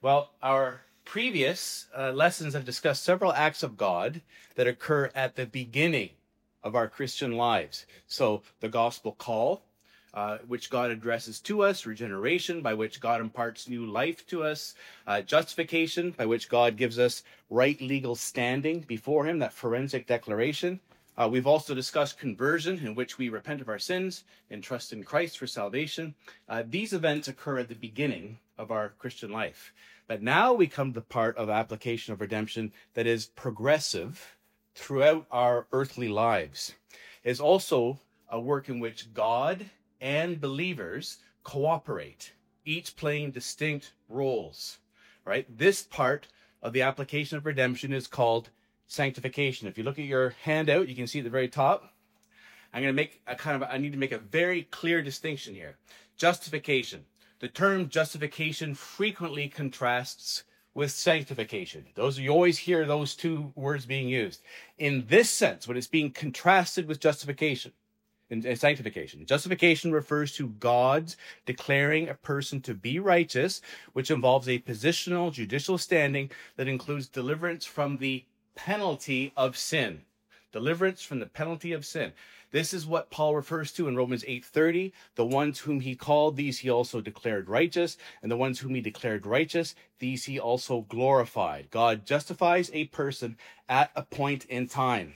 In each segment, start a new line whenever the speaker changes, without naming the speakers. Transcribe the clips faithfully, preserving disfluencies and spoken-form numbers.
Well, our previous uh, lessons have discussed several acts of God that occur at the beginning of our Christian lives. So the gospel call, uh, which God addresses to us, regeneration, by which God imparts new life to us, uh, justification, by which God gives us right legal standing before him, that forensic declaration. Uh, we've also discussed conversion, in which we repent of our sins and trust in Christ for salvation. Uh, these events occur at the beginning of our Christian life. But now we come to the part of application of redemption that is progressive throughout our earthly lives. It's also a work in which God and believers cooperate, each playing distinct roles, right? This part of the application of redemption is called sanctification. If you look at your handout, you can see at the very top, I'm going to make a kind of, I need to make a very clear distinction here. Justification. The term justification frequently contrasts with sanctification. Those, you always hear those two words being used. In this sense, when it's being contrasted with justification and, and sanctification, justification refers to God's declaring a person to be righteous, which involves a positional judicial standing that includes deliverance from the penalty of sin. Deliverance from the penalty of sin. This is what Paul refers to in Romans eight thirty. The ones whom he called, these he also declared righteous. And the ones whom he declared righteous, these he also glorified. God justifies a person at a point in time.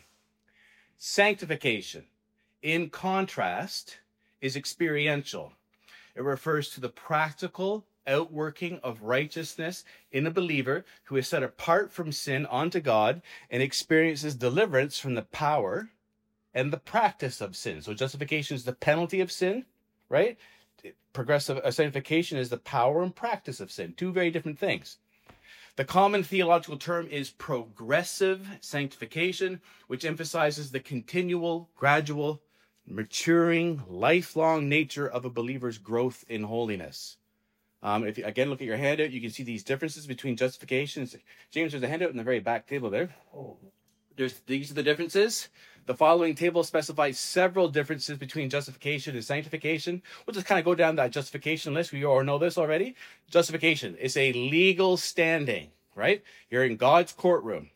Sanctification, in contrast, is experiential. It refers to the practical outworking of righteousness in a believer who is set apart from sin unto God and experiences deliverance from the power and the practice of sin. So justification is the penalty of sin, right? Progressive uh, sanctification is the power and practice of sin. Two very different things. The common theological term is progressive sanctification, which emphasizes the continual, gradual, maturing, lifelong nature of a believer's growth in holiness. Um, if you, again, look at your handout, you can see these differences between justification. James, there's a handout in the very back table there. Oh. There's, these are the differences. The following table specifies several differences between justification and sanctification. We'll just kind of go down that justification list. We all know this already. Justification is a legal standing, right? You're in God's courtroom.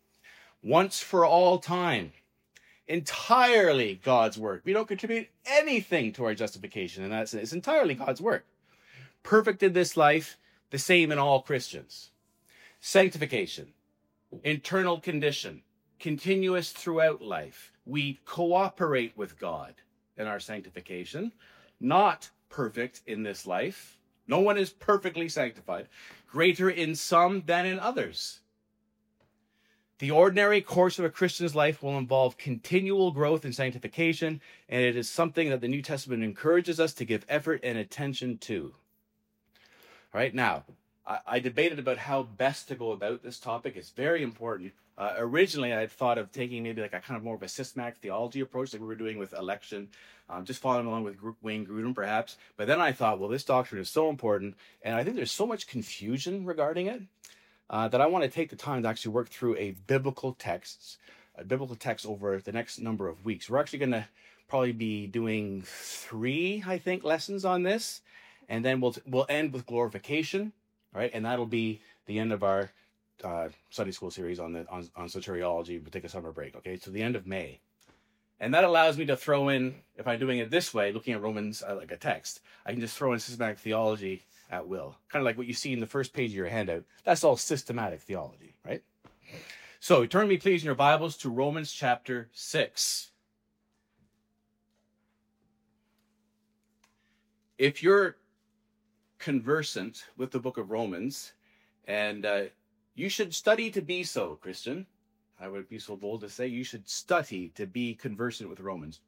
Once for all time. Entirely God's work. We don't contribute anything to our justification, and that's it's entirely God's work. Perfect in this life, the same in all Christians. Sanctification, internal condition, continuous throughout life. We cooperate with God in our sanctification, not perfect in this life. No one is perfectly sanctified, greater in some than in others. The ordinary course of a Christian's life will involve continual growth in sanctification, and it is something that the New Testament encourages us to give effort and attention to. All right, now, I, I debated about how best to go about this topic. It's very important. Uh, originally, I had thought of taking maybe like a kind of more of a systematic theology approach like we were doing with election, um, just following along with Wayne Grudem, perhaps. But then I thought, well, this doctrine is so important, and I think there's so much confusion regarding it uh, that I want to take the time to actually work through a biblical text, a biblical text over the next number of weeks. We're actually going to probably be doing three, I think, lessons on this. And then we'll we'll end with glorification, right? And that'll be the end of our uh, Sunday school series on the on, on soteriology. We'll take a summer break, okay? So the end of May. And that allows me to throw in, if I'm doing it this way, looking at Romans uh, like a text, I can just throw in systematic theology at will. Kind of like what you see in the first page of your handout. That's all systematic theology, right? So turn me, please, in your Bibles to Romans chapter six. If you're conversant with the book of Romans, and uh, you should study to be so, Christian. I would be so bold to say you should study to be conversant with Romans.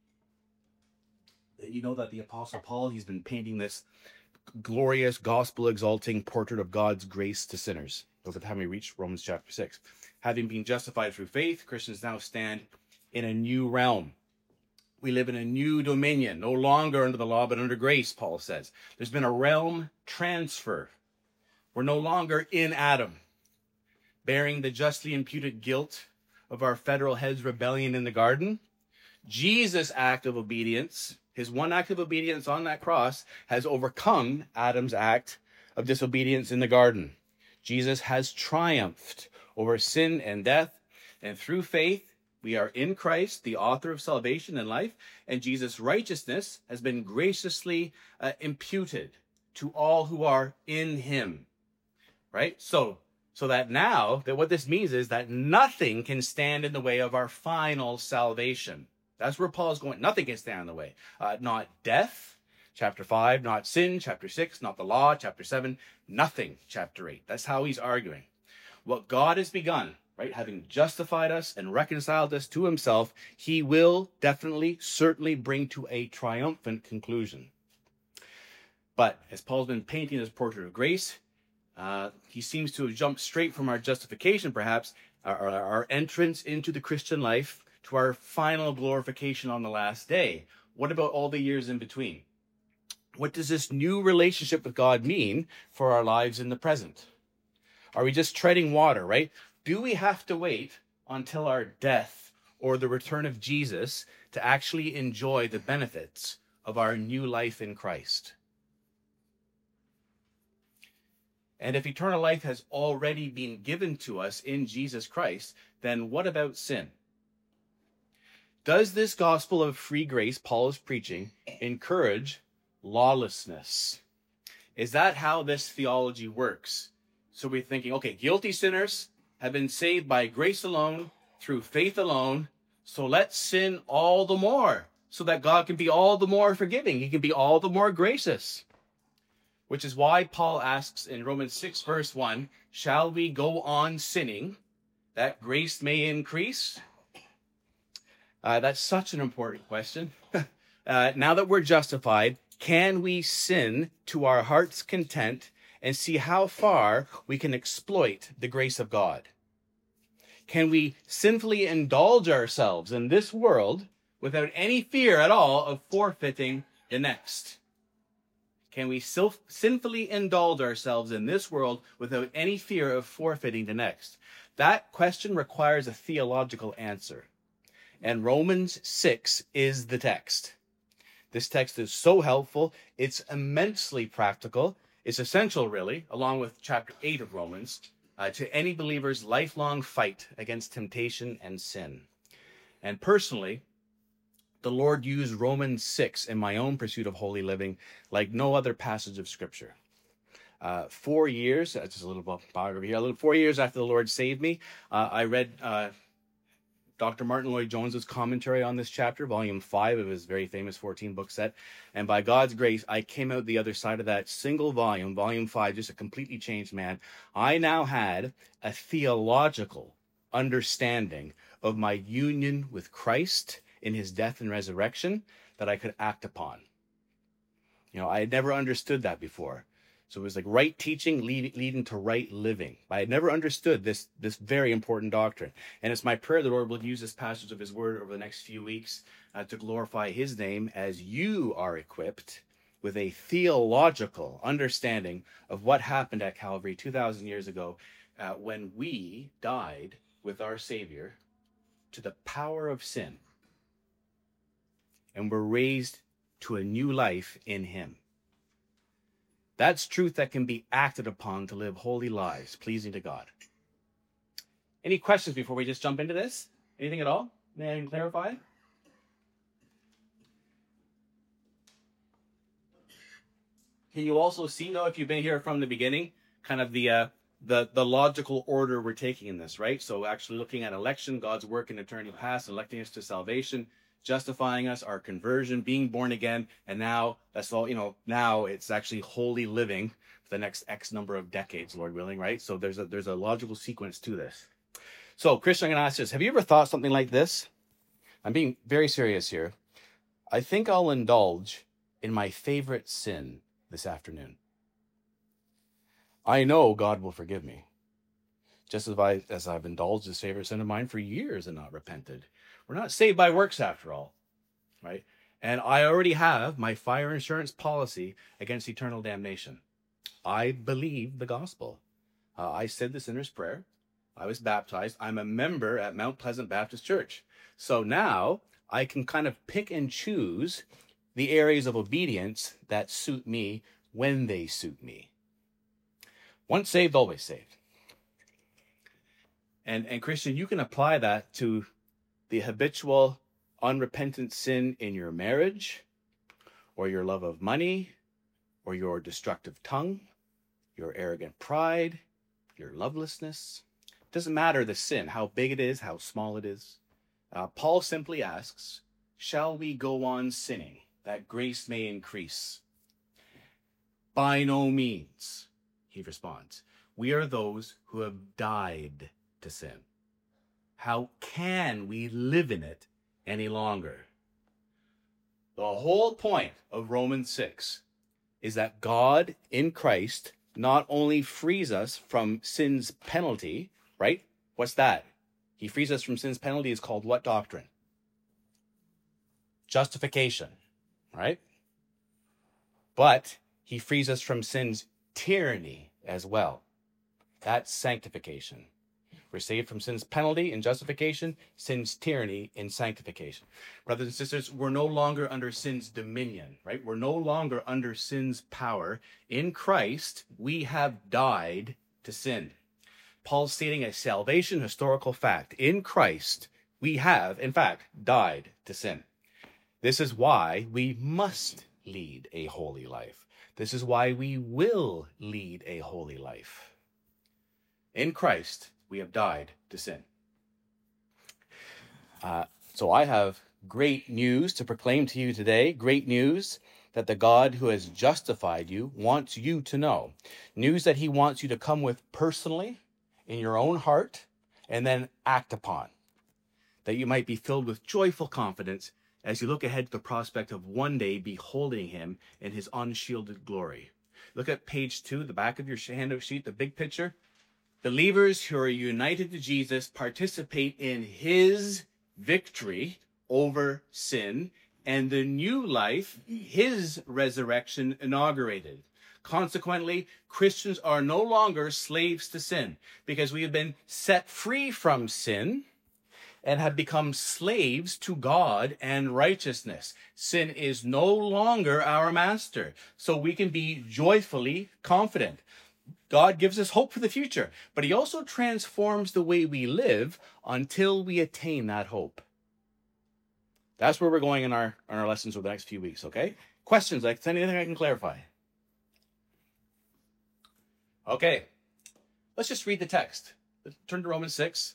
You know that the Apostle Paul, he's been painting this glorious, gospel-exalting portrait of God's grace to sinners. By the time we reach Romans chapter six. Having been justified through faith, Christians now stand in a new realm. We live in a new dominion, no longer under the law, but under grace, Paul says. There's been a realm transfer. We're no longer in Adam, bearing the justly imputed guilt of our federal head's rebellion in the garden. Jesus' act of obedience, his one act of obedience on that cross, has overcome Adam's act of disobedience in the garden. Jesus has triumphed over sin and death, and through faith, we are in Christ, the author of salvation and life, and Jesus' righteousness has been graciously uh, imputed to all who are in him, right? So, so that now, that what this means is that nothing can stand in the way of our final salvation. That's where Paul's going. Nothing can stand in the way. Uh, not death, chapter five, not sin, chapter six, not the law, chapter seven, nothing, chapter eight. That's how he's arguing. What God has begun, right, having justified us and reconciled us to himself, he will definitely, certainly bring to a triumphant conclusion. But as Paul's been painting this portrait of grace, uh, he seems to have jumped straight from our justification, perhaps, our, our entrance into the Christian life, to our final glorification on the last day. What about all the years in between? What does this new relationship with God mean for our lives in the present? Are we just treading water, right? Do we have to wait until our death or the return of Jesus to actually enjoy the benefits of our new life in Christ? And if eternal life has already been given to us in Jesus Christ, then what about sin? Does this gospel of free grace Paul is preaching encourage lawlessness? Is that how this theology works? So we're thinking, okay, guilty sinners have been saved by grace alone, through faith alone, so let's sin all the more, so that God can be all the more forgiving. He can be all the more gracious. Which is why Paul asks in Romans six, verse one, shall we go on sinning that grace may increase? Uh, that's such an important question. uh, now that we're justified, can we sin to our heart's content and see how far we can exploit the grace of God? Can we sinfully indulge ourselves in this world without any fear at all of forfeiting the next? Can we self- sinfully indulge ourselves in this world without any fear of forfeiting the next? That question requires a theological answer. And Romans six is the text. This text is so helpful. It's immensely practical. It's essential, really, along with chapter eight of Romans, uh, to any believer's lifelong fight against temptation and sin. And personally, the Lord used Romans six in my own pursuit of holy living like no other passage of Scripture. Uh, four years, that's just a little biography here, a little, four years after the Lord saved me, uh, I read uh, Doctor Martin Lloyd-Jones's commentary on this chapter, volume five of his very famous fourteen-book set. And by God's grace, I came out the other side of that single volume, volume five, just a completely changed man. I now had a theological understanding of my union with Christ in his death and resurrection that I could act upon. You know, I had never understood that before. So it was like right teaching lead, leading to right living. I had never understood this, this very important doctrine. And it's my prayer the Lord will use this passage of his word over the next few weeks uh, to glorify his name as you are equipped with a theological understanding of what happened at Calvary two thousand years ago uh, when we died with our Savior to the power of sin and were raised to a new life in him. That's truth that can be acted upon to live holy lives, pleasing to God. Any questions before we just jump into this? Anything at all? May I clarify? Can you also see, though, if you've been here from the beginning, kind of the uh, the the logical order we're taking in this, right? So actually looking at election, God's work in eternity past, electing us to salvation, justifying us, our conversion, being born again, and now that's all, you know, now it's actually holy living for the next X number of decades, Lord willing, right? So there's a there's a logical sequence to this. So, Christian, I'm going to ask this. Have you ever thought something like this? I'm being very serious here. I think I'll indulge in my favorite sin this afternoon. I know God will forgive me, just as, I, as I've indulged this favorite sin of mine for years and not repented. We're not saved by works after all, right? And I already have my fire insurance policy against eternal damnation. I believe the gospel. Uh, I said the sinner's prayer. I was baptized. I'm a member at Mount Pleasant Baptist Church. So now I can kind of pick and choose the areas of obedience that suit me when they suit me. Once saved, always saved. And, and Christian, you can apply that to the habitual, unrepentant sin in your marriage, or your love of money, or your destructive tongue, your arrogant pride, your lovelessness. It doesn't matter the sin, how big it is, how small it is. Uh, Paul simply asks, shall we go on sinning, that grace may increase? By no means, he responds. We are those who have died to sin. How can we live in it any longer? The whole point of Romans six is that God in Christ not only frees us from sin's penalty, right? What's that? He frees us from sin's penalty is called what doctrine? Justification, right? But he frees us from sin's tyranny as well. That's sanctification. We're saved from sin's penalty in justification, sin's tyranny in sanctification. Brothers and sisters, we're no longer under sin's dominion, right? We're no longer under sin's power. In Christ, we have died to sin. Paul's stating a salvation historical fact. In Christ, we have, in fact, died to sin. This is why we must lead a holy life. This is why we will lead a holy life. In Christ, we have died to sin. Uh, so I have great news to proclaim to you today. Great news that the God who has justified you wants you to know. News that he wants you to come with personally in your own heart and then act upon. That you might be filled with joyful confidence as you look ahead to the prospect of one day beholding him in his unshielded glory. Look at page two, the back of your handout sheet, the big picture. Believers who are united to Jesus participate in his victory over sin and the new life his resurrection inaugurated. Consequently, Christians are no longer slaves to sin because we have been set free from sin and have become slaves to God and righteousness. Sin is no longer our master, so we can be joyfully confident. God gives us hope for the future, but he also transforms the way we live until we attain that hope. That's where we're going in our, in our lessons over the next few weeks, okay? Questions, like anything I can clarify? Okay, let's just read the text. Let's turn to Romans six.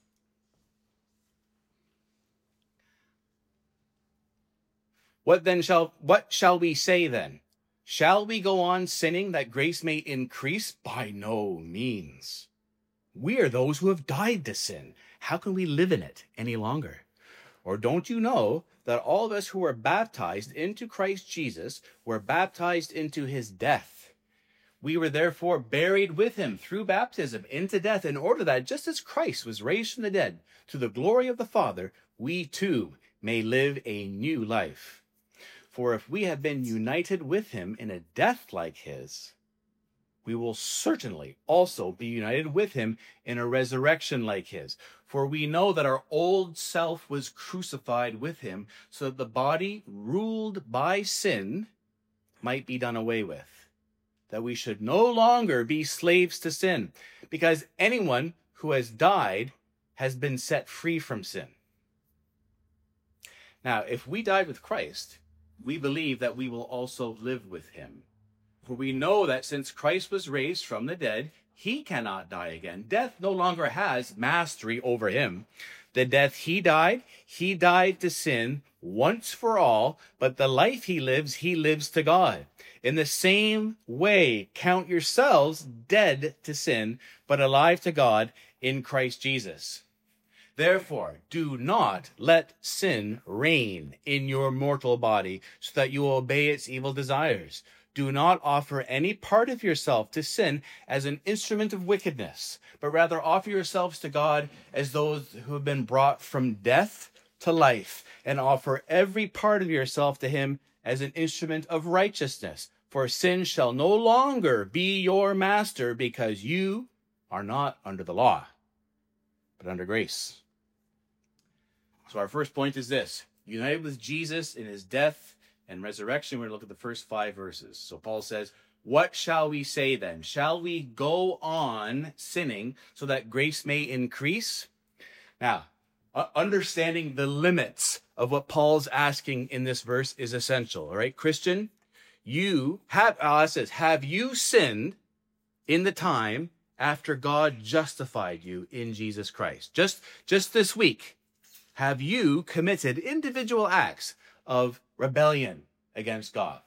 What then shall, what shall we say then? Shall we go on sinning that grace may increase? By no means. We are those who have died to sin. How can we live in it any longer? Or don't you know that all of us who were baptized into Christ Jesus were baptized into his death? We were therefore buried with him through baptism into death, in order that just as Christ was raised from the dead to the glory of the Father, we too may live a new life. For if we have been united with him in a death like his, we will certainly also be united with him in a resurrection like his. For we know that our old self was crucified with him, so that the body ruled by sin might be done away with, that we should no longer be slaves to sin, because anyone who has died has been set free from sin. Now, if we died with Christ, we believe that we will also live with him. For we know that since Christ was raised from the dead, he cannot die again. Death no longer has mastery over him. The death he died, he died to sin once for all, but the life he lives, he lives to God. In the same way, count yourselves dead to sin, but alive to God in Christ Jesus. Therefore, do not let sin reign in your mortal body, so that you obey its evil desires. Do not offer any part of yourself to sin as an instrument of wickedness, but rather offer yourselves to God as those who have been brought from death to life, and offer every part of yourself to him as an instrument of righteousness. For sin shall no longer be your master, because you are not under the law, but under grace. So our first point is this: united with Jesus in his death and resurrection. We're going to look at the first five verses. So Paul says, What shall we say then? Shall we go on sinning so that grace may increase? Now, uh, understanding the limits of what Paul's asking in this verse is essential. All right, Christian, you have, uh, it says, have you sinned in the time after God justified you in Jesus Christ? Just, just this week, have you committed individual acts of rebellion against God?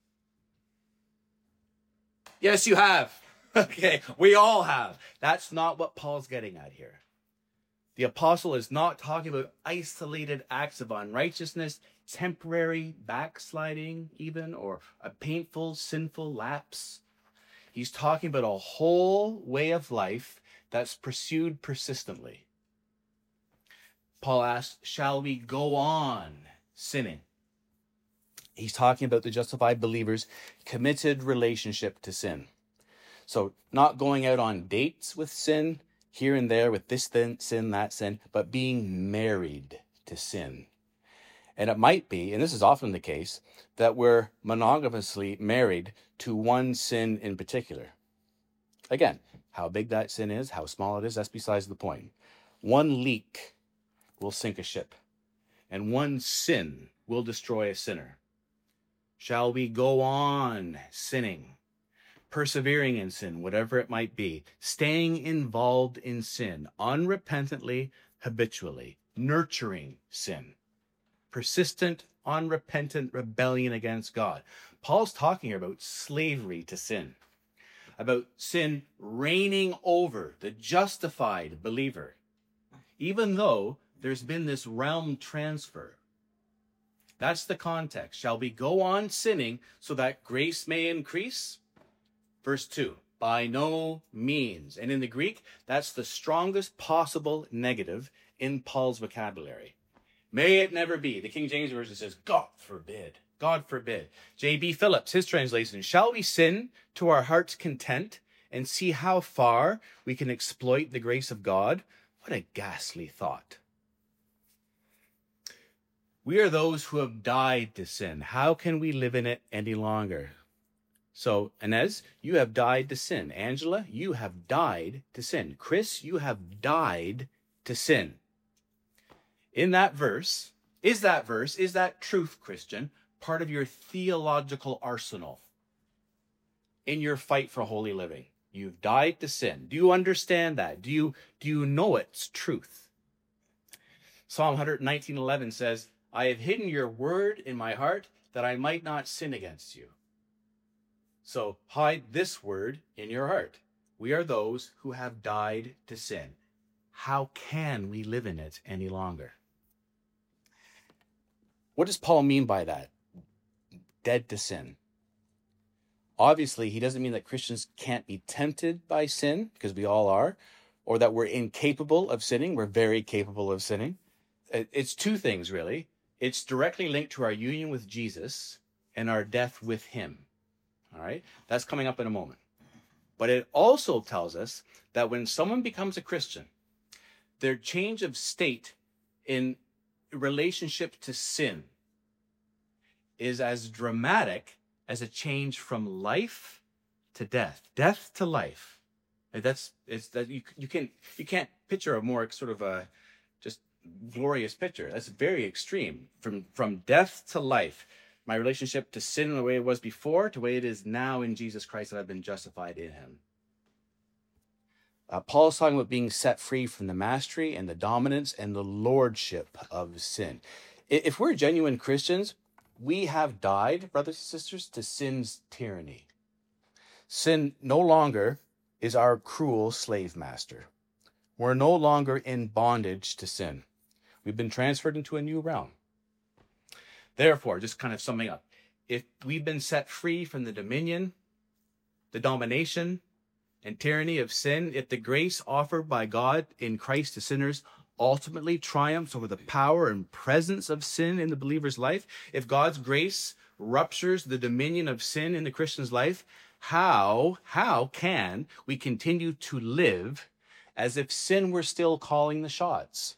Yes, you have. Okay, we all have. That's not what Paul's getting at here. The apostle is not talking about isolated acts of unrighteousness, temporary backsliding even, or a painful, sinful lapse. He's talking about a whole way of life that's pursued persistently. Paul asks, shall we go on sinning? He's talking about the justified believer's committed relationship to sin. So not going out on dates with sin, here and there with this sin, that sin, but being married to sin. And it might be, and this is often the case, that we're monogamously married to one sin in particular. Again, how big that sin is, how small it is, that's besides the point. One leak will sink a ship, and one sin will destroy a sinner. Shall we go on sinning, persevering in sin, whatever it might be, staying involved in sin, unrepentantly, habitually, nurturing sin, persistent, unrepentant rebellion against God? Paul's talking about slavery to sin, about sin reigning over the justified believer, even though there's been this realm transfer. That's the context. Shall we go on sinning so that grace may increase? Verse two, by no means. And in the Greek, that's the strongest possible negative in Paul's vocabulary. May it never be. The King James Version says, God forbid. God forbid. J B Phillips, his translation, shall we sin to our heart's content and see how far we can exploit the grace of God? What a ghastly thought. We are those who have died to sin. How can we live in it any longer? So, Inez, you have died to sin. Angela, you have died to sin. Chris, you have died to sin. In that verse, is that verse, is that truth, Christian, part of your theological arsenal in your fight for holy living? You've died to sin. Do you understand that? Do you, do you know it's truth? Psalm one nineteen eleven says, I have hidden your word in my heart that I might not sin against you. So hide this word in your heart. We are those who have died to sin. How can we live in it any longer? What does Paul mean by that? Dead to sin. Obviously, he doesn't mean that Christians can't be tempted by sin, because we all are, or that we're incapable of sinning. We're very capable of sinning. It's two things, really. It's directly linked to our union with Jesus and our death with him. All right? That's coming up in a moment. But it also tells us that when someone becomes a Christian, their change of state in relationship to sin is as dramatic as a change from life to death, death to life. And that's it's that you you can you can't picture a more sort of a just glorious picture. That's very extreme. From from death to life, my relationship to sin the way it was before to the way it is now in Jesus Christ, that I've been justified in him. Uh, Paul's talking about being set free from the mastery and the dominance and the lordship of sin. If we're genuine Christians, we have died, brothers and sisters, to sin's tyranny. Sin no longer is our cruel slave master. We're no longer in bondage to sin. We've been transferred into a new realm. Therefore, just kind of summing up, if we've been set free from the dominion, the domination, and tyranny of sin, if the grace offered by God in Christ to sinners ultimately triumphs over the power and presence of sin in the believer's life, if God's grace ruptures the dominion of sin in the Christian's life, how, how can we continue to live as if sin were still calling the shots?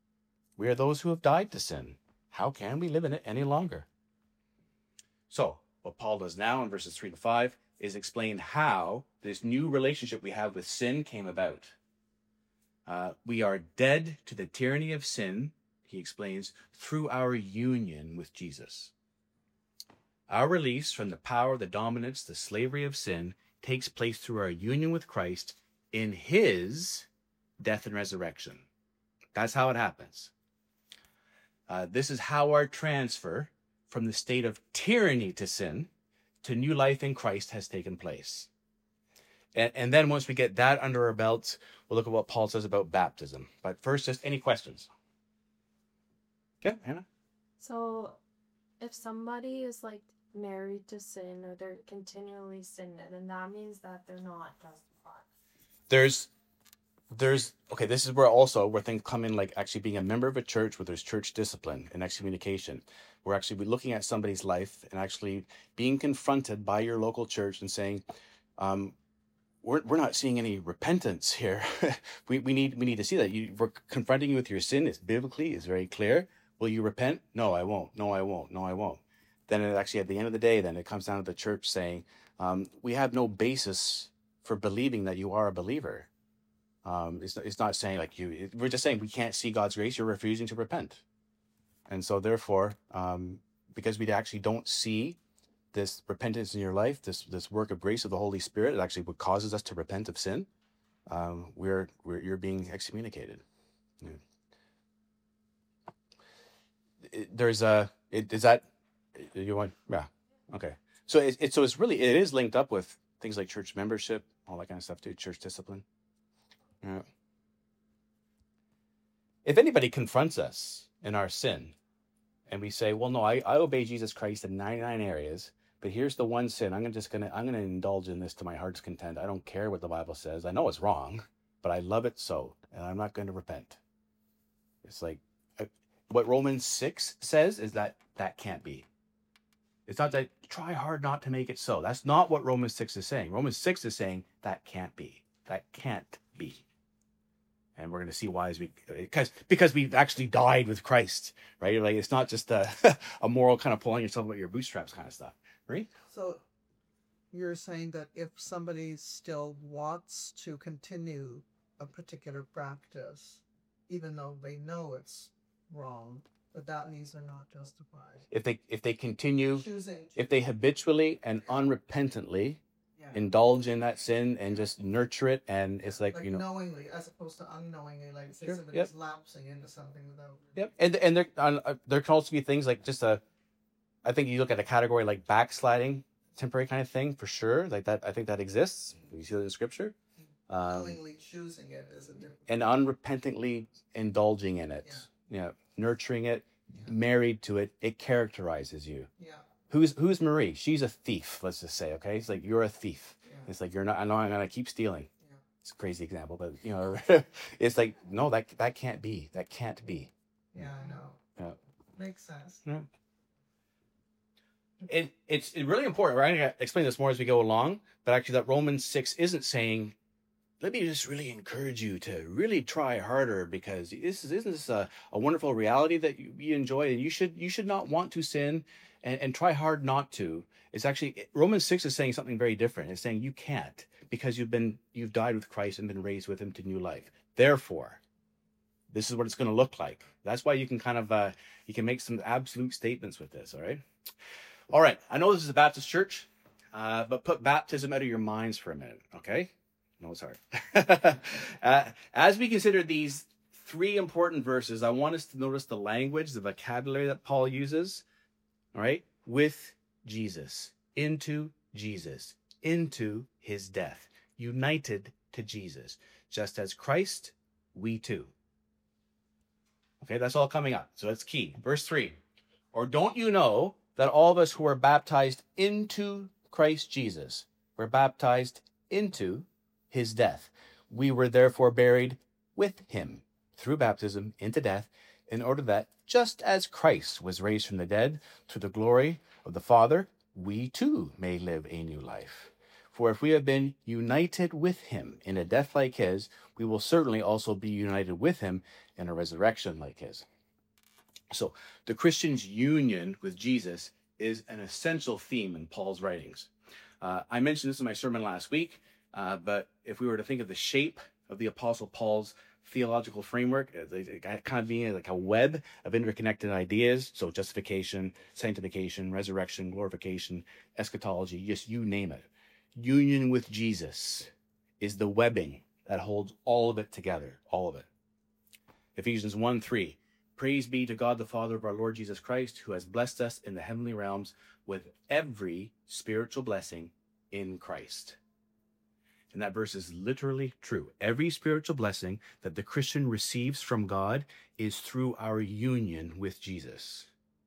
We are those who have died to sin. How can we live in it any longer? So, What Paul does now in verses three to five is explain how this new relationship we have with sin came about. Uh, we are dead to the tyranny of sin, he explains, through our union with Jesus. Our release from the power, the dominance, the slavery of sin takes place through our union with Christ in his death and resurrection. That's how it happens. Uh, this is how our transfer from the state of tyranny to sin to new life in Christ has taken place. And, and then once we get that under our belts, we'll look at what Paul says about baptism. But first, just any questions? Okay, Hannah?
So, if somebody is like married to sin or they're continually sinning, then that means that they're not justified.
There's, there's, okay, this is where also where things come in, like actually being a member of a church where there's church discipline and excommunication. We're actually looking at somebody's life and actually being confronted by your local church and saying, um, we're we're not seeing any repentance here. we we need we need to see that. You, we're confronting you with your sin. It's biblically, it's very clear. Will you repent? No, I won't. No, I won't. No, I won't. Then it actually, at the end of the day, then it comes down to the church saying, um, we have no basis for believing that you are a believer. Um, it's, it's not saying like you, it, we're just saying we can't see God's grace. You're refusing to repent. And so therefore, um, because we actually don't see this repentance in your life, this this work of grace of the Holy Spirit, it actually what causes us to repent of sin, um, we're, we're you're being excommunicated. Yeah. It, there's a, it, is that, you want, yeah, okay. So it, it, so it's really, it is linked up with things like church membership, all that kind of stuff too, church discipline. Yeah. If anybody confronts us in our sin and we say, well, no, I, I obey Jesus Christ in ninety-nine areas, but here's the one sin. I'm just going to, I'm going to indulge in this to my heart's content. I don't care what the Bible says. I know it's wrong, but I love it so, and I'm not going to repent. It's like, what Romans six says is that that can't be. It's not that try hard not to make it so. That's not what Romans six is saying. Romans six is saying that can't be. That can't be. And we're going to see why as we, because because we've actually died with Christ, right? Like it's not just a, a moral kind of pulling yourself about your bootstraps kind of stuff, right?
So you're saying that if somebody still wants to continue a particular practice, even though they know it's wrong, but that means they're not justified.
If they if they continue,
Choosing to,
if they habitually and unrepentantly
yeah,
indulge in that sin and just nurture it, and it's like,
like
you know,
knowingly as opposed to unknowingly, like say
Sure,
somebody's
yep.
lapsing into something without.
yep. And and there uh, there can also be things like just a, I think you look at a category like backsliding, temporary kind of thing for sure. Like that, I think that exists. You see that in Scripture. Um,
Knowingly choosing it is a different.
and unrepentantly indulging in it,
Yeah.
yeah, nurturing it,
Yeah.
married to it, it characterizes you.
Yeah.
Who's who's Marie? She's a thief. Let's just say, okay. It's like you're a thief.
Yeah.
It's like you're not. I know I'm gonna keep stealing.
Yeah.
It's a crazy example, but you know, it's like no, that that can't be. That can't be.
Yeah, I know.
Yeah.
Makes sense.
Yeah. It it's really important. Right? I'm gonna explain this more as we go along. But actually, that Romans six isn't saying, let me just really encourage you to really try harder, because this is, isn't this a, a wonderful reality that you, you enjoy, and you should you should not want to sin and, and try hard not to. It's actually, Romans six is saying something very different. It's saying you can't, because you've been you've died with Christ and been raised with him to new life. Therefore, this is what it's going to look like. That's why you can kind of uh, you can make some absolute statements with this. All right, all right. I know this is a Baptist church, uh, but put baptism out of your minds for a minute, okay? No, it's hard. uh, as we consider these three important verses, I want us to notice the language, the vocabulary that Paul uses. All right, with Jesus, into Jesus, into his death, united to Jesus, just as Christ, we too. Okay, that's all coming up. So that's key. Verse three. Or don't you know that all of us who are baptized into Christ Jesus were baptized into his death? We were therefore buried with him through baptism into death, in order that, just as Christ was raised from the dead through the glory of the Father, we too may live a new life. For if we have been united with him in a death like his, we will certainly also be united with him in a resurrection like his. So the Christian's union with Jesus is an essential theme in Paul's writings. Uh, I mentioned this in my sermon last week, uh, but if we were to think of the shape of the Apostle Paul's theological framework, it kind of being like a web of interconnected ideas. So justification, sanctification, resurrection, glorification, eschatology, just you name it. Union with Jesus is the webbing that holds all of it together, all of it. Ephesians one three, praise be to God the Father of our Lord Jesus Christ, who has blessed us in the heavenly realms with every spiritual blessing in Christ. And that verse is literally true. Every spiritual blessing that the Christian receives from God is through our union with Jesus.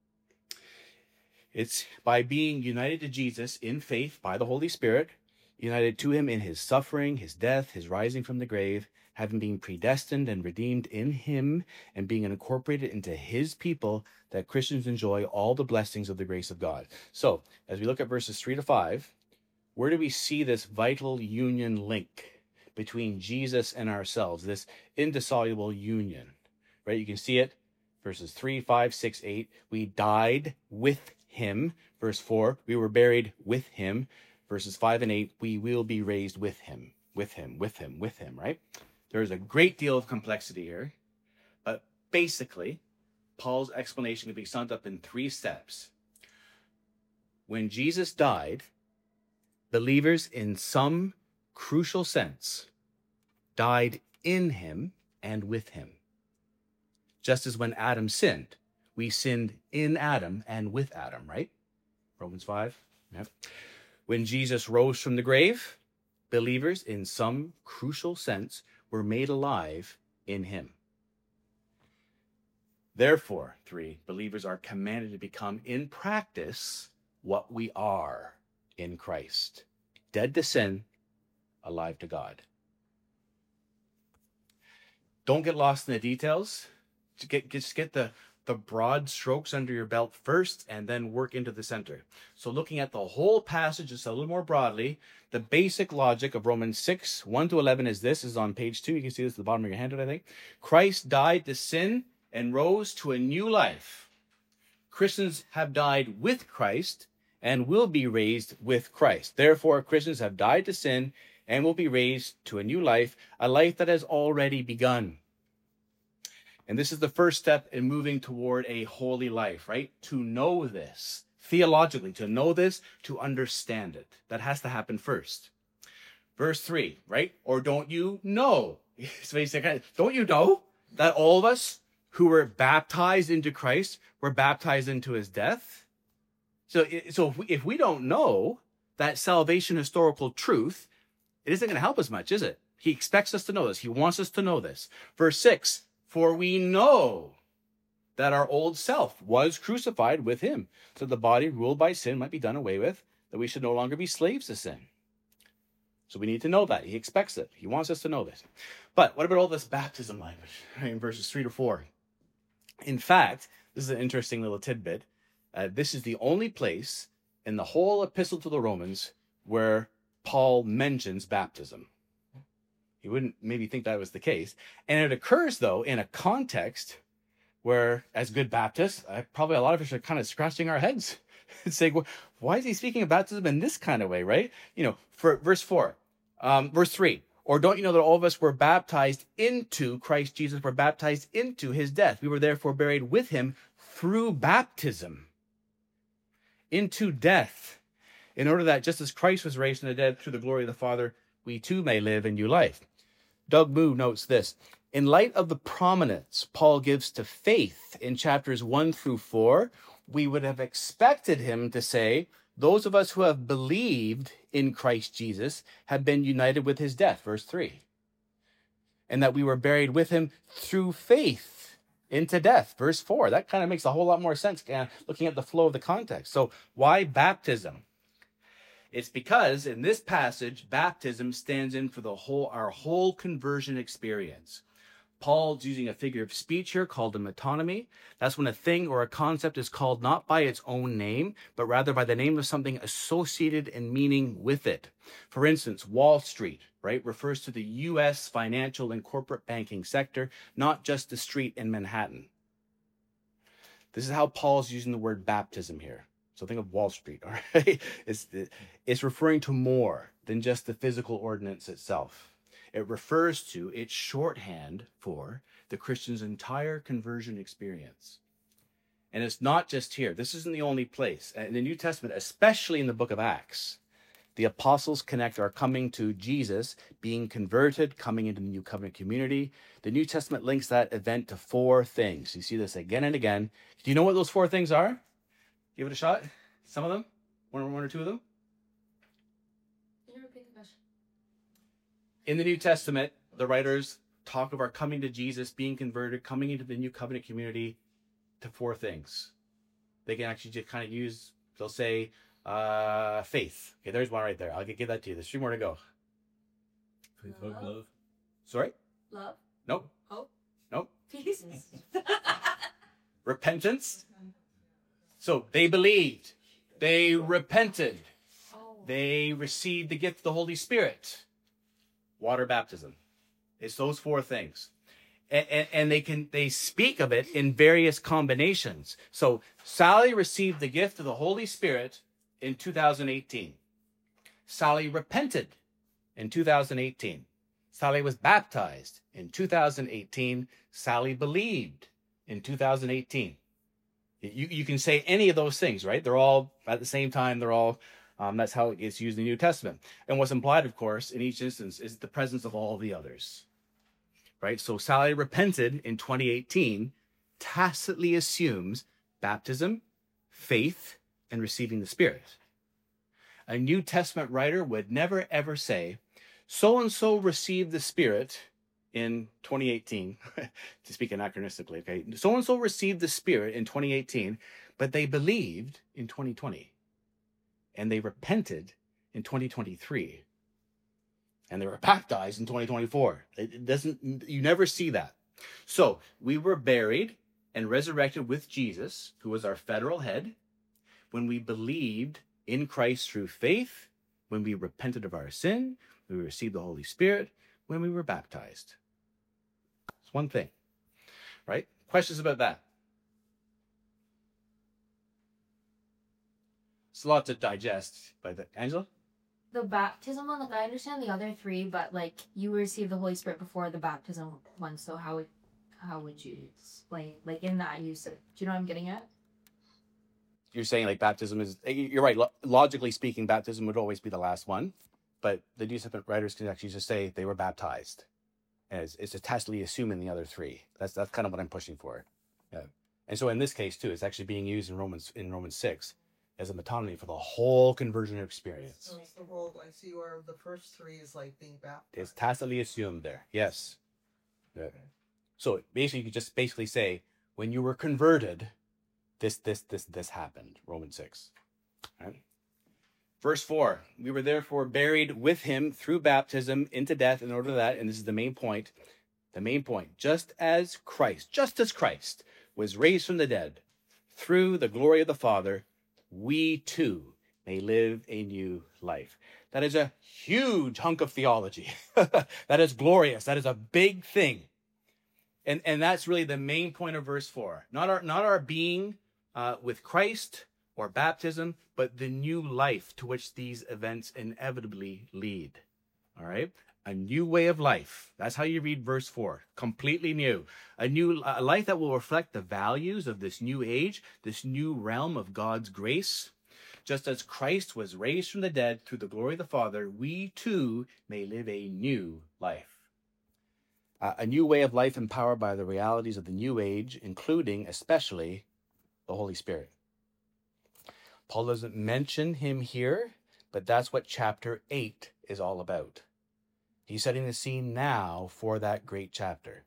It's by being united to Jesus in faith by the Holy Spirit, united to him in his suffering, his death, his rising from the grave, having been predestined and redeemed in him and being incorporated into his people, that Christians enjoy all the blessings of the grace of God. So as we look at verses three to five, where do we see this vital union link between Jesus and ourselves, this indissoluble union, right? You can see it, verses three, five, six, eight. We died with him. Verse four, we were buried with him. Verses five and eight, we will be raised with him, with him, with him, with him, right? There's a great deal of complexity here, but basically, Paul's explanation can be summed up in three steps. When Jesus died, believers in some crucial sense died in him and with him. Just as when Adam sinned, we sinned in Adam and with Adam, right? Romans five. Yep. When Jesus rose from the grave, believers in some crucial sense were made alive in him. Therefore, three, believers are commanded to become in practice what we are in Christ. Dead to sin, alive to God. Don't get lost in the details. Just get, just get the, the broad strokes under your belt first and then work into the center. So looking at the whole passage just a little more broadly, the basic logic of Romans six, one to eleven is this. This is on page two. You can see this at the bottom of your handout, I think. Christ died to sin and rose to a new life. Christians have died with Christ and will be raised with Christ. Therefore, Christians have died to sin and will be raised to a new life, a life that has already begun. And this is the first step in moving toward a holy life, right? To know this, theologically, to know this, to understand it. That has to happen first. Verse three, right? Or don't you know? So he's saying, don't you know that all of us who were baptized into Christ were baptized into his death? So, so if we, if we don't know that salvation historical truth, it isn't going to help us much, is it? He expects us to know this. He wants us to know this. Verse six, for we know that our old self was crucified with him, so the body ruled by sin might be done away with, that we should no longer be slaves to sin. So we need to know that. He expects it. He wants us to know this. But what about all this baptism language in verses three to four? In fact, this is an interesting little tidbit. Uh, this is the only place in the whole epistle to the Romans where Paul mentions baptism. You wouldn't maybe think that was the case. And it occurs, though, in a context where, as good Baptists, uh, probably a lot of us are kind of scratching our heads and saying, well, why is he speaking of baptism in this kind of way, right? You know, for verse four, um, verse three, or don't you know that all of us were baptized into Christ Jesus, were baptized into his death? We were therefore buried with him through baptism into death, in order that just as Christ was raised from the dead through the glory of the Father, we too may live a new life. Doug Moo notes this. In light of the prominence Paul gives to faith in chapters one through four, we would have expected him to say, those of us who have believed in Christ Jesus have been united with his death, verse three. And that we were buried with him through faith into death, verse four. That kind of makes a whole lot more sense uh, looking at the flow of the context. So why baptism? It's because in this passage, baptism stands in for the whole, our whole conversion experience. Paul's using a figure of speech here called a metonymy. That's when a thing or a concept is called not by its own name, but rather by the name of something associated and meaning with it. For instance, Wall Street, right, refers to the U S financial and corporate banking sector, not just the street in Manhattan. This is how Paul's using the word baptism here. So think of Wall Street, all right? It's, it's referring to more than just the physical ordinance itself. It refers to, it's shorthand for the Christian's entire conversion experience. And it's not just here. This isn't the only place. In the New Testament, especially in the book of Acts, the apostles connect our coming to Jesus, being converted, coming into the new covenant community. The New Testament links that event to four things. You see this again and again. Do you know what those four things are? Give it a shot. Some of them? One or one or two of them?
Can you repeat the question?
In the New Testament, the writers talk of our coming to Jesus, being converted, coming into the new covenant community to four things. They can actually just kind of use, they'll say, uh, faith. Okay, there's one right there. I'll give that to you. There's three more to go.
Faith, hope, love.
Sorry?
Love.
Nope.
Hope.
Nope.
Peace.
Repentance. So they believed. They repented.
Oh.
They received the gift of the Holy Spirit. Water baptism. It's those four things. And, and, and they can they speak of it in various combinations. So Sally received the gift of the Holy Spirit in two thousand eighteen. Sally repented in two thousand eighteen. Sally was baptized in two thousand eighteen. Sally believed in two thousand eighteen. You, you can say any of those things, right? They're all at the same time. They're all, um, that's how it's used in the New Testament. And what's implied, of course, in each instance is the presence of all the others, right? So Sally repented in twenty eighteen, tacitly assumes baptism, faith, and receiving the Spirit. A New Testament writer would never, ever say, so-and-so received the Spirit in twenty eighteen, to speak anachronistically, okay? So-and-so received the Spirit in twenty eighteen, but they believed in twenty twenty. And they repented in twenty twenty-three. And they were baptized in twenty twenty-four. It doesn't, you never see that. So we were buried and resurrected with Jesus, who was our federal head, when we believed in Christ through faith, when we repented of our sin, when we received the Holy Spirit, when we were baptized. It's one thing, right? Questions about that? It's a lot to digest, but Angela?
The baptism one, like I understand the other three, but like you received the Holy Spirit before the baptism one, so how would how would you explain, like in that you said, do you know what I'm getting at?
You're saying like baptism is, you're right, lo- logically speaking, baptism would always be the last one, but the New Testament writers can actually just say they were baptized. And it's, it's tacitly assuming the other three. That's that's kind of what I'm pushing for. Yeah. And so in this case too, it's actually being used in Romans in Romans six as a metonymy for the whole conversion experience.
So it's the whole, I see where the first three is like being baptized.
It's tacitly assumed there. Yes. Yeah. So basically, you could just basically say, when you were converted, this, this, this, this happened. Romans six. All right. Verse four, we were therefore buried with him through baptism into death in order that, and this is the main point, the main point, just as Christ, just as Christ was raised from the dead through the glory of the Father, we too may live a new life. That is a huge hunk of theology. That is glorious. That is a big thing. And, and that's really the main point of verse four. Not our, not our being uh, with Christ or baptism, but the new life to which these events inevitably lead. All right? A new way of life. That's how you read verse four. Completely new. A new a life that will reflect the values of this new age, this new realm of God's grace. Just as Christ was raised from the dead through the glory of the Father, we too may live a new life. Uh, a new way of life empowered by the realities of the new age, including, especially, the Holy Spirit. Paul doesn't mention him here, but that's what chapter eight is all about. He's setting the scene now for that great chapter.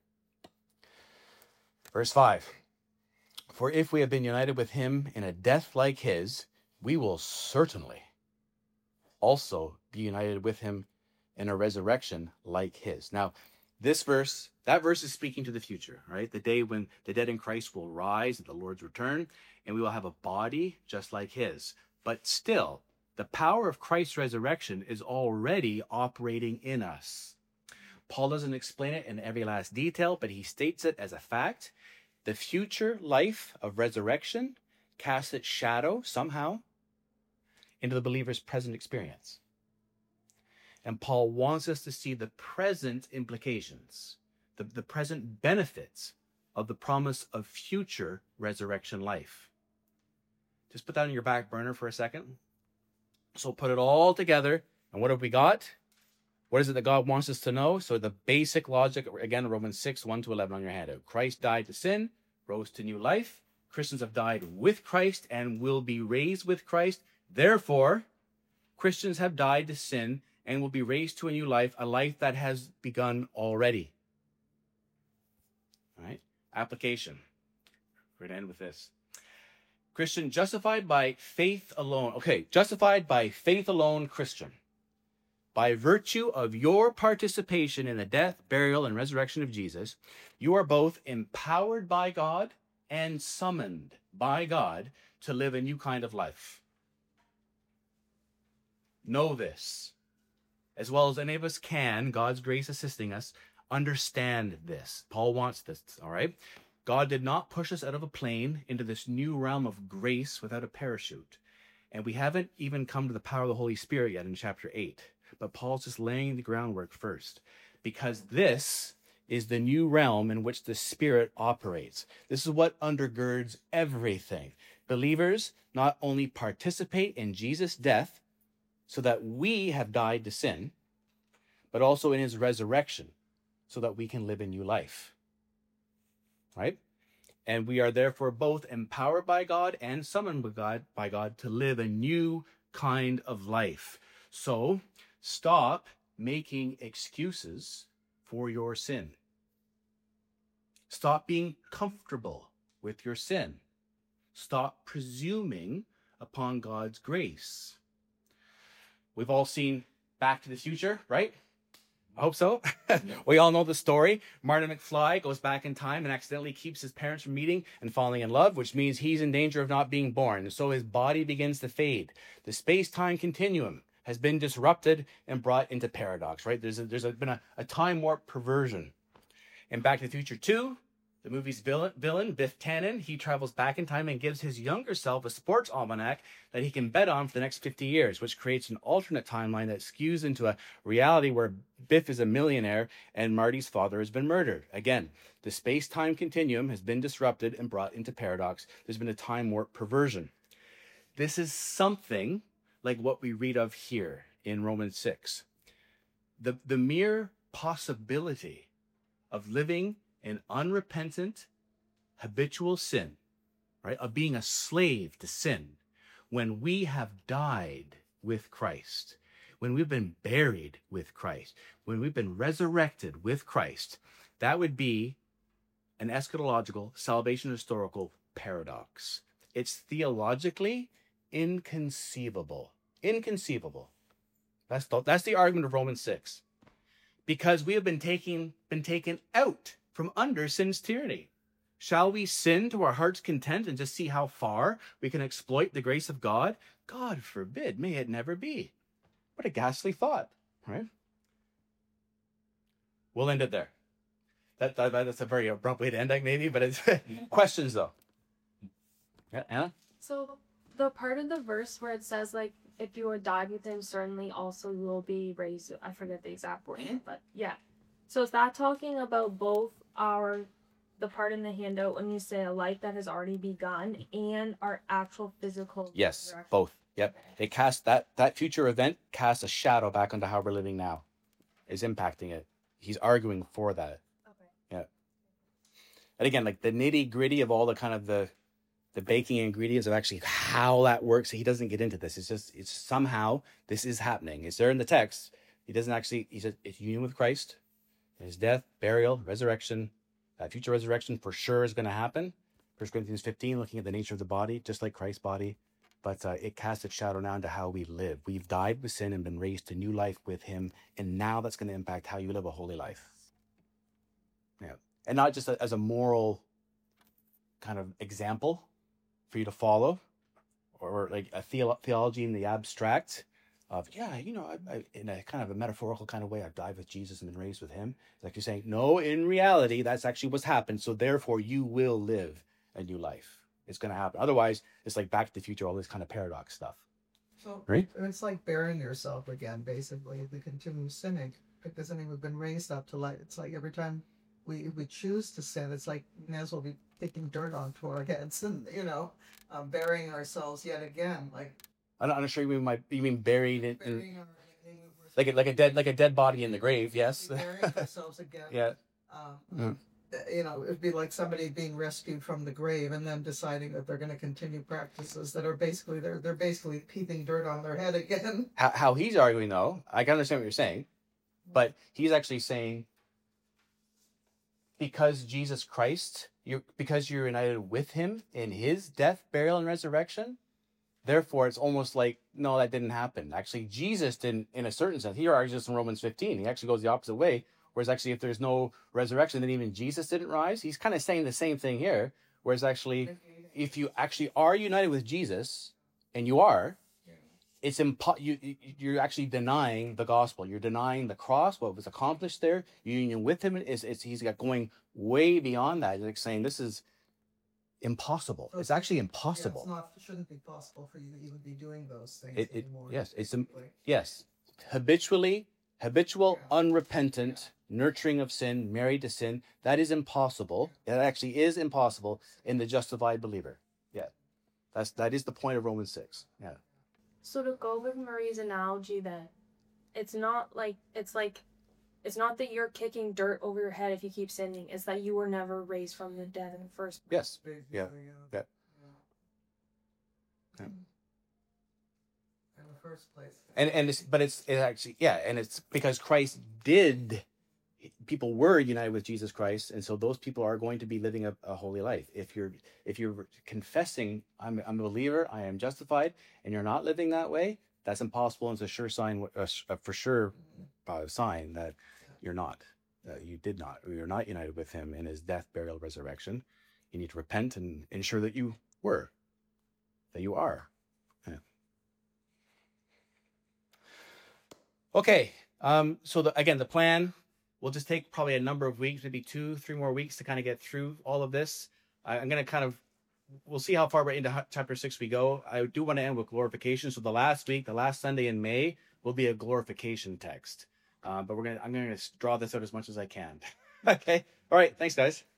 Verse five. For if we have been united with him in a death like his, we will certainly also be united with him in a resurrection like his. Now, this verse, that verse is speaking to the future, right? The day when the dead in Christ will rise at the Lord's return, and we will have a body just like his. But still, the power of Christ's resurrection is already operating in us. Paul doesn't explain it in every last detail, but he states it as a fact. The future life of resurrection casts its shadow somehow into the believer's present experience. And Paul wants us to see the present implications, the, the present benefits of the promise of future resurrection life. Just put that on your back burner for a second. So put it all together. And what have we got? What is it that God wants us to know? So the basic logic, again, Romans six, one to eleven on your handout. Christ died to sin, rose to new life. Christians have died with Christ and will be raised with Christ. Therefore, Christians have died to sin and will be raised to a new life, a life that has begun already. All right? Application. We're going to end with this. Christian, justified by faith alone. Okay, justified by faith alone, Christian. By virtue of your participation in the death, burial, and resurrection of Jesus, you are both empowered by God and summoned by God to live a new kind of life. Know this. As well as any of us can, God's grace assisting us, understand this. Paul wants this, all right? God did not push us out of a plane into this new realm of grace without a parachute. And we haven't even come to the power of the Holy Spirit yet in chapter eight. But Paul's just laying the groundwork first, because this is the new realm in which the Spirit operates. This is what undergirds everything. Believers not only participate in Jesus' death so that we have died to sin, but also in his resurrection so that we can live a new life. Right? And we are therefore both empowered by God and summoned by God, by God to live a new kind of life. So stop making excuses for your sin. Stop being comfortable with your sin. Stop presuming upon God's grace. We've all seen Back to the Future, right? I hope so. We all know the story. Marty McFly goes back in time and accidentally keeps his parents from meeting and falling in love, which means he's in danger of not being born. And so his body begins to fade. The space-time continuum has been disrupted and brought into paradox, right? There's, a, there's a, been a, a time warp perversion. In Back to the Future two, the movie's villain, villain, Biff Tannen, he travels back in time and gives his younger self a sports almanac that he can bet on for the next fifty years, which creates an alternate timeline that skews into a reality where Biff is a millionaire and Marty's father has been murdered. Again, the space-time continuum has been disrupted and brought into paradox. There's been a time warp perversion. This is something like what we read of here in Romans six. The, the mere possibility of living in unrepentant, habitual sin, right? Of being a slave to sin when we have died with Christ, when we've been buried with Christ, when we've been resurrected with Christ, that would be an eschatological, salvation historical paradox. It's theologically inconceivable. Inconceivable. That's the, that's the argument of Romans six. Because we have been taking been taken out from under sin's tyranny. Shall we sin to our heart's content and just see how far we can exploit the grace of God? God forbid, may it never be. What a ghastly thought, right? We'll end it there. That, that That's a very abrupt way to end it, maybe, but it's questions, though. Yeah, Anna?
So the part of the verse where it says, like, if you would die with him, certainly also you will be raised. I forget the exact wording, but yeah. So is that talking about both our, the part in the handout when you say a life that has already begun and our actual physical
Yes,
resurrection?
both. Yep. They cast that, that future event casts a shadow back onto how we're living now. Is impacting it. He's arguing for that.
Okay.
Yeah. And again, like the nitty gritty of all the kind of the the baking ingredients of actually how that works. He doesn't get into this. It's just, it's somehow this is happening. It's there in the text. He doesn't actually, he says it's union with Christ, his death, burial, resurrection. That future resurrection for sure is going to happen. First Corinthians fifteen, looking at the nature of the body, just like Christ's body. But uh, it casts its shadow now into how we live. We've died with sin and been raised to new life with him. And now that's going to impact how you live a holy life. Yeah. And not just a, as a moral kind of example for you to follow, or, or like a theolo- theology in the abstract of, yeah, you know, I, I, in a kind of a metaphorical kind of way, I've died with Jesus and been raised with him. It's like you're saying, no, in reality, that's actually what's happened. So therefore, you will live a new life. it's going to happen. Otherwise, it's like Back to the Future, all this kind of paradox stuff.
So
Right?
it's like burying yourself again, basically. If we continue sinning, because I mean we've been raised up to light. It's like every time we we choose to sin, it's like we may as well be taking dirt onto our heads and you know, um, burying ourselves yet again. Like
I'm not, I'm not sure we might you mean buried in, in
burying our,
like a, like a dead like a dead body in the grave. Yes.
burying ourselves again.
Yeah.
Um,
Mm.
you know, it'd be like somebody being rescued from the grave and then deciding that they're going to continue practices that are basically they're they're basically heaping dirt on their head again.
How, how he's arguing, though, I can understand what you're saying, but he's actually saying because Jesus Christ, you because you're united with him in his death, burial, and resurrection, therefore it's almost like, no, that didn't happen. Actually, Jesus didn't, in a certain sense. He argues this in Romans fifteen. He actually goes the opposite way, whereas actually if there's no resurrection, then even Jesus didn't rise. He's kind of saying the same thing here, whereas actually if you actually are united with Jesus, and you are, it's impo- you, you you're actually denying the gospel. You're denying the cross, what was accomplished there. Your union with him is, is he's got going way beyond that. He's like saying this is impossible. It's actually
Yeah,
impossible.
it's not. It shouldn't be possible for you to even be doing those things
It- it-
anymore.
yes, it's im-
basically.
Yes, habitually, habitual,
Yeah.
unrepentant nurturing of sin, married to sin. That is impossible. That actually is impossible in the justified believer. Yeah, that's that is the point of Romans six. Yeah.
So to go with Marie's analogy, then it's not like it's like it's not that you're kicking dirt over your head if you keep sinning. It's that you were never raised from the dead in the first place.
Yes.
Basically,
Yeah. Yeah. Yeah.
In the first place.
And and it's but it's it actually yeah, and it's because Christ did. People were united with Jesus Christ, and so those people are going to be living a, a holy life. If you're if you're confessing, I'm I'm a believer, I am justified, and you're not living that way, that's impossible, and it's a sure sign, a, a for sure uh, sign that you're not, uh, you did not, or you're not united with him in his death, burial, resurrection. You need to repent and ensure that you were, that you are. Yeah. Okay. Um. So the, again, the plan. We'll just take probably a number of weeks, maybe two, three more weeks to kind of get through all of this. I, I'm going to kind of, we'll see how far into hu- chapter six we go. I do want to end with glorification. So the last week, the last Sunday in May will be a glorification text. Uh, but we're going to, I'm going to draw this out as much as I can. Okay. All right. Thanks, guys.